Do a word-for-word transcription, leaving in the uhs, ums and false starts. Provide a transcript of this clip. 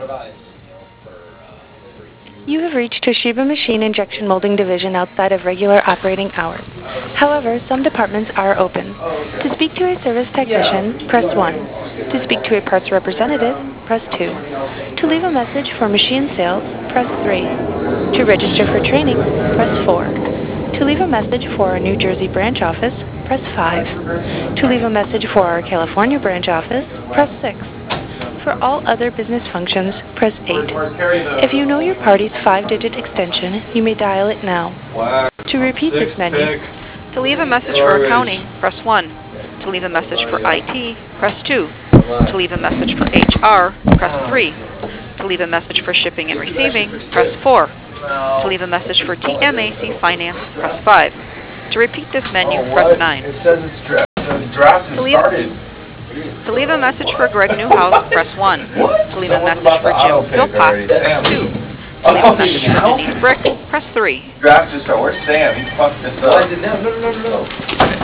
You have reached Toshiba Machine Injection Molding Division outside of regular operating hours. However, some departments are open. To speak to a service technician, press one. To speak to a parts representative, press two. To leave a message for machine sales, press three. To register for training, press four. To leave a message for our New Jersey branch office, press five. To leave a message for our California branch office, press six. For all other business functions, press eight. If you know your party's five-digit extension, you may dial it now. To repeat this menu, To leave a message for accounting, press one. To leave a message for I T, press two. To leave a message for H R, press three. To leave a message for shipping and receiving, press four. To leave a message for T M A C Finance, press five. To repeat this menu, press nine. It says it's draft. The draft has To leave, started. to leave a message for Greg Newhouse, press one. To leave a Someone's message about for to Jim auto pick Philpott, already. press Sam. two. To leave a message for Denise Brick, press three. Draft just started. Where's Sam? He fucked this up. No, no, no, no.